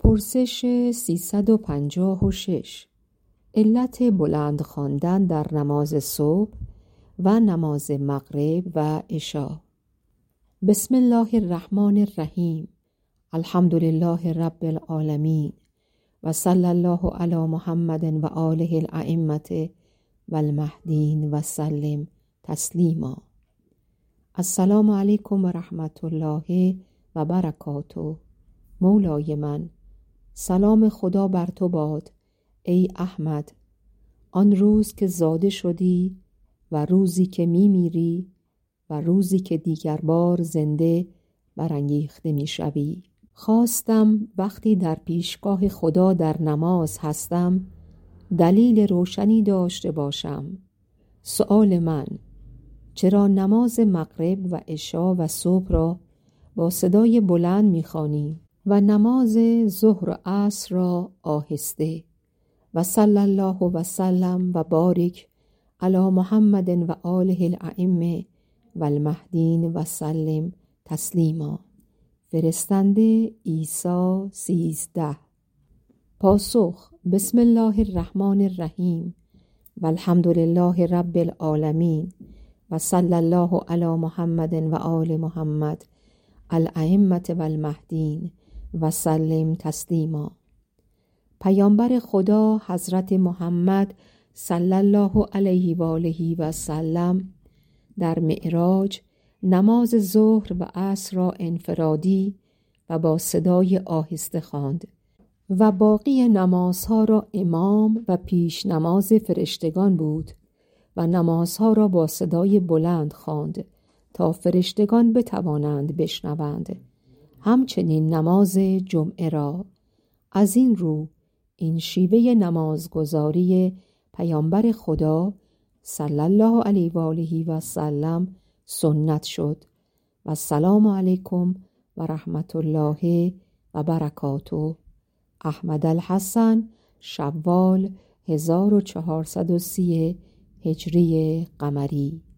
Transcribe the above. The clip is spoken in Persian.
پرسش 356 علت بلند خواندن در نماز صبح و نماز مغرب و عشا. بسم الله الرحمن الرحیم. الحمد لله رب العالمین و صلی الله علی محمد و آله الائمة و المهدین و سلم تسلیما. السلام علیکم و رحمت الله و برکاته. مولای من، سلام خدا بر تو باد ای احمد، آن روز که زاده شدی و روزی که میمیری و روزی که دیگر بار زنده برانگیخته میشوی. خواستم وقتی در پیشگاه خدا در نماز هستم دلیل روشنی داشته باشم. سؤال من، چرا نماز مغرب و عشا و صبح را با صدای بلند میخوانی و نماز ظهر و عصر را آهسته؟ و صلی الله و سلم و بارک علی محمد و آله الائمه و المهدین و سلم تسلیما. فرستنده عیسی 13. پاسخ: بسم الله الرحمن الرحیم و الحمد لله رب العالمین و صلی الله علی محمد و آل محمد الائمة و المهدین و سلم تسلیما. پیامبر خدا حضرت محمد صلی الله علیه و آله و سلم در معراج نماز ظهر و عصر را انفرادی و با صدای آهسته خواند و باقی نمازها را امام و پیش نماز فرشتگان بود و نمازها را با صدای بلند خواند تا فرشتگان بتوانند بشنوند. همچنین نماز جمعه را. از این رو این شیوه نمازگزاری پیامبر خدا صلی الله علیه و آله و سلم سنت شد. و السلام علیکم و رحمت الله و برکاته. احمد الحسن، شوال 1430 هجری قمری.